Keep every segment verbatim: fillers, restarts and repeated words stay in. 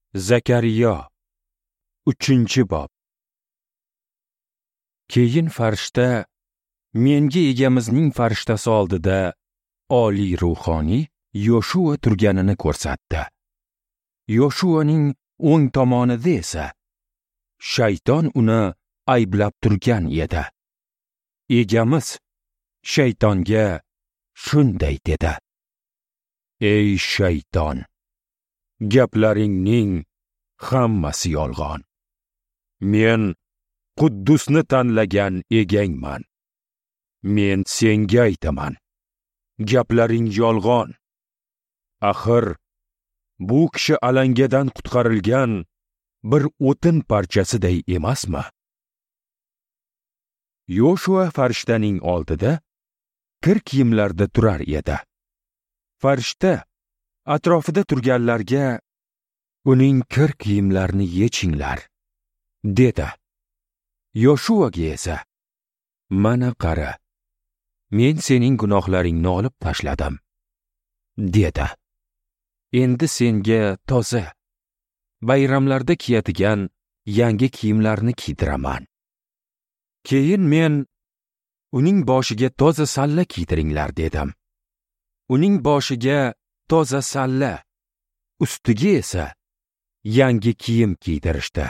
Zakariya uchinchi bob. Keyin farishta menga egamizning farishtasi oldida oliy ruhoniy Yoshua turganini ko'rsatdi. Yoshuaning o'ng tomonida esa shayton uni ayblab turgan edi. Egamiz shaytonga shunday dedi: Ey shayton, gaplaringning hammasi yolg'on. Men Quddusni tanlagan egangman. Men senga aytaman, gaplaring yolg'on. Axir bu kishi alangadan qutqarilgan bir o'tin parchasiday emasmi? Yoshua farishtaning oldida kir kiyimlarda turar edi. Farishta atrofida turganlarga uning kir kiyimlarini yechinglar dedi. Yoshuaga esa: Mana qara, men sening gunohlaringni olib tashladim dedi. Endi senga toza, bayramlarda kiyadigan yangi kiyimlarni kiydiraman. Keyin men uning boshiga toza salla kiydiringlar dedim. Uning boshiga toza salla, ustiga esa yangi kiyim kiydirishdi.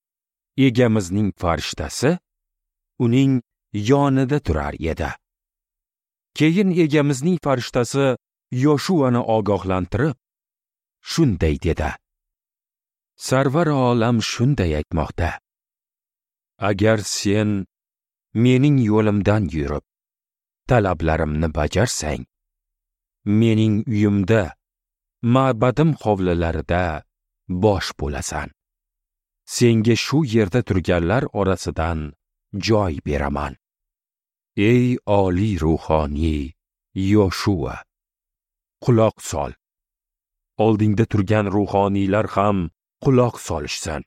Egamizning farishtasi uning yonida turar edi. Keyin egamizning farishtasi Yoshuani ogohlantirib shunday dedi: Sarvar olam shunday aytmoqda: Agar sen mening yo'limdan yurib, talablarimni bajarsang, mening uyimda, ma'badim hovlilarida bosh bo'lasan. Senga shu yerda turganlar orasidan joy beraman. Ey oliy ruhoniy Yoshua, quloq sol. Oldingda turgan ruhoniylar ham quloq solishsin.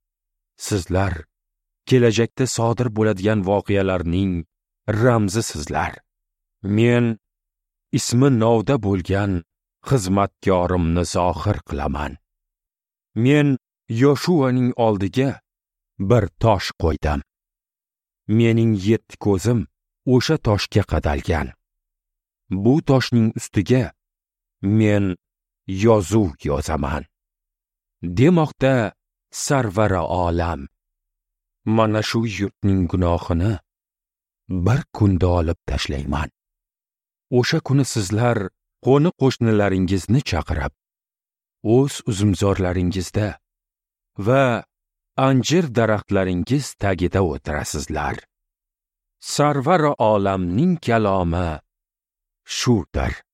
Sizlar kelajakda sodir bo'ladigan voqealarning ramzisizlar. Men ismi novda bo'lgan xizmatkorimni zohir qilaman. Men Yoshuaning oldiga bir tosh qo'ydim. Mening yetti ko'zim o'sha toshga qadalgan. Bu toshning ustiga men yozuv yozaman. Demoqda sarvari olam, mana shu yurtning gunohini bir kunda olib tashlayman. O'sha kuni sizlar qo'ni qo'shnilaringizni chaqirib, o'z uzumzorlaringizda va anjir daraxtlaringiz tagida o'tirasizlar. Sarvari olamning kalomi shudir.